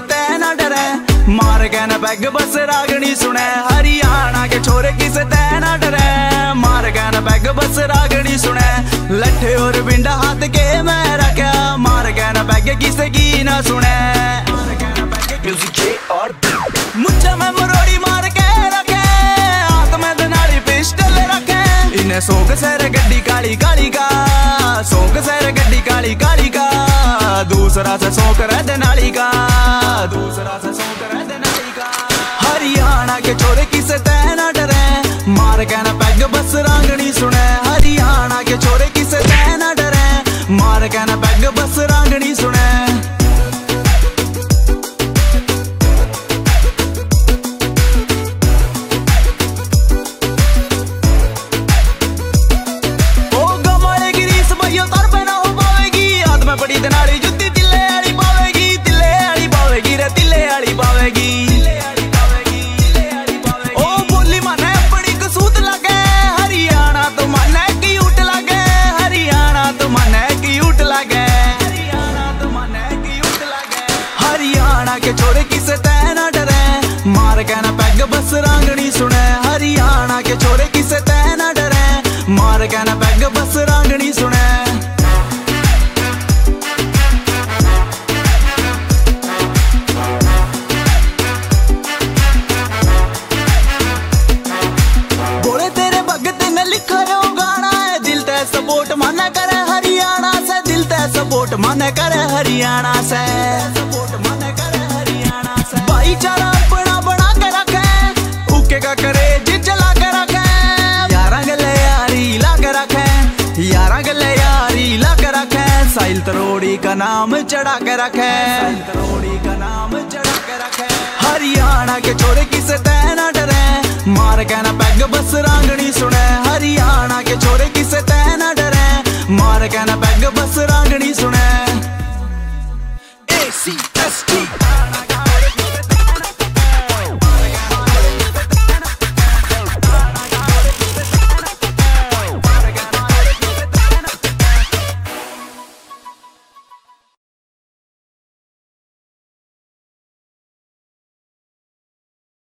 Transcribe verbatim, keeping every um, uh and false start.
तै ना डरे, मार के न पैग बस रागनी सुने। हरियाणा के छोरे किसे तै ना डरे, मार के न पैग बस रागनी सुने। लट्ठे और बिंडा हाथ के मैं रखा, मार के न पैग किसे की ना सुने। मुझे मैं मरोड़ी मार के रखे, हाथ में दनाड़ी पिस्टल रखे। इन्हें सोक सर गड्डी काली काली का, सोक सर गड्डी काली काली का। दूसरा से सोक रह नाली का, दूसरा से सोक रह नाली का। हरियाणा के छोरे किसे तै ना डरे, मार के न पैग बस रांगनी सुने। हरियाणा के छोरे किसे तै ना डरे, मार के न पैग बस रांगनी सुने। बड़ी दनाड़ी जुत्ती तिल्ले आली पावेगी, तिल्ले आली पावेगी रे तिल्ले आली पावेगी। ओ बोली माने बड़ी कसूत लगे, हरियाणा तो माने क्यूट लगे। हरियाणा तो माने क्यूट लगे, हरियाणा तो माने क्यूट लगे। हरियाणा के छोरे किसे तै ना डरे, मार के न पैग बस रांगनी सुने। हरियाणा के छोरे किसे तै ना डरे, मार के न पैग बस रांगनी सुने। सपोर्ट माने करे हरियाणा से, दिल ते सपोर्ट माने करे हरियाणा से, सपोर्ट माने करे हरियाणा से। भाईचारा अपना बना के रखे, उके का करे जी चला के रखे। यारा गले यारी ला के रखे, यारा गले यारी ला के रखे। साहिल तरोड़ी का नाम चढ़ा के रखे, साहिल तरोड़ी का नाम चढ़ा के रखे। हरियाणा के छोरे किसे तै ना डरे, मार के न पैग बस रांगनी सुने। हरियाणा के छोरे किसे तै ना डरे, मार के न पैग बस रांगनी सुने। ए सी एस टी